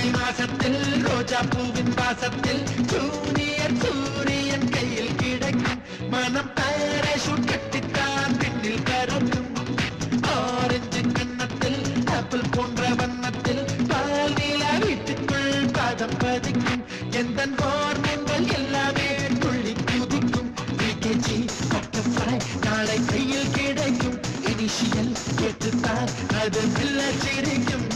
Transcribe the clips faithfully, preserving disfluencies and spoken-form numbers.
ஜூலை மாசத்தில் ரோஜா பூவின் வாசத்தில் ஜூனியர் சூரியன் கையில் கிடைக்கும் மனம் பாராசூட் கட்டித்தான் பின்னில் பறக்கும் ஆரஞ்சு கன்னத்தில் ஆப்பிள் போன்ற வண்ணத்தில் பால் நீலா வீட்டுக்குள் பாதம் பதிக்கும் எந்த ஹார்மோன்கள் எல்லாமே துள்ளி குதிக்கும் பிகேஜி பட்டர்ஃப்ளை நாளை கையில் கிடைக்கும் இனிஷியல் கேட்டுத்தான் அது மெல்ல சிரிக்கும்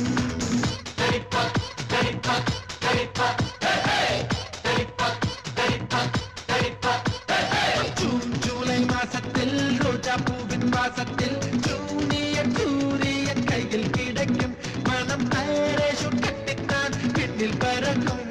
ஜூன் ஜூலை மாசத்தில் ரோஜா பூவின் வாசத்தில் ஜூனியர் சூரியன் கையில் கிடைக்கும் மனம் பாராசூட் கட்டித்தான் பின்னில் பறக்கும்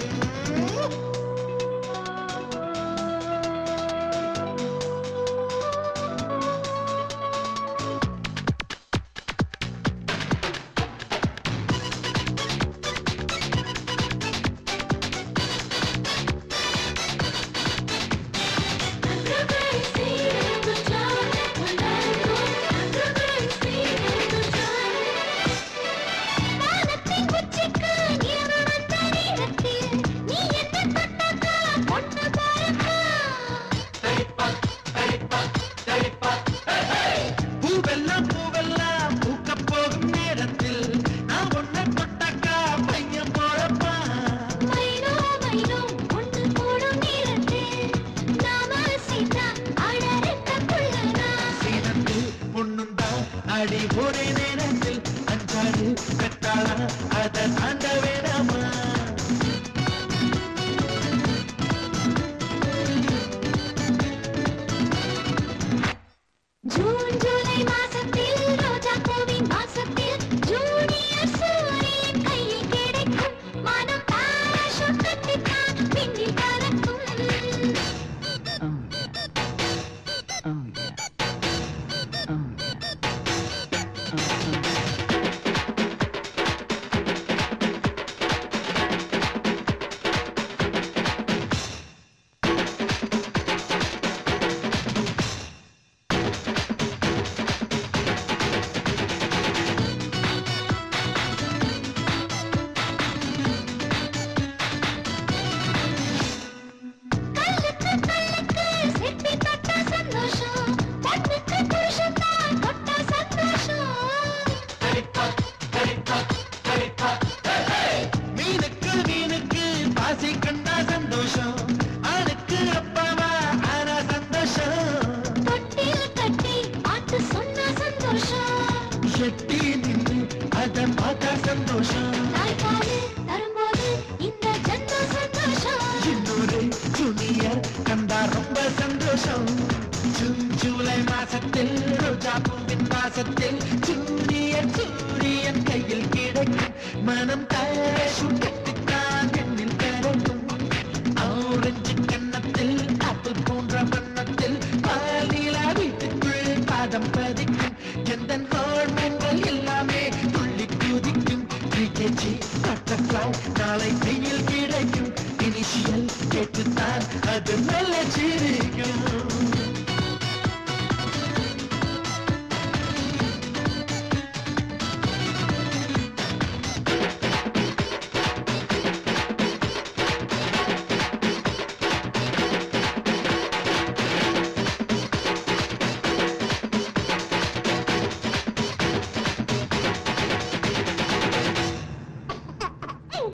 அடி ஒரே நேரத்தில் அஞ்சாறு பெற்றாளா அதை தாண்ட வேணாமா ஜூன் ஜூலை மாசத்தில் ரோஜா பூவின் வாசத்தில் ஜூனியர் சூரியன் கையில் கிடைக்கும் மனம் பாராசூட் கட்டித்தான் பின்னில் பறக்கும் எட்டி நின்று அதை பார்த்தா சந்தோஷம் தரும்போது இந்த ஜன்ம சந்தோஷம் இன்னொரு ஜூனியர் கண்டா ரொம்ப சந்தோஷம் ஜூன் ஜூலை மாசத்தில் ரோஜா பூவின் வாசத்தில் ஜூனியர் சூரியன் கையில் கிடைக்கும் மனம் பாராசூட் கட்டித்தான் எண்ணில் பறக்கும் ஆரஞ்சு கன்னத்தில் ஆப்பிள் போன்ற வண்ணத்தில் பால் நீலா வீட்டுக்குள் பாதம் பதிக்கும் எந்த ஹார்மோன்கள் எல்லாமே துள்ளி குதிக்கும் பிகேஜி பட்டர்ஃப்ளை நாளை கையில் கிடைக்கும் இனிஷியல் கேட்டுத்தான் அது மெல்ல சிரிக்கும்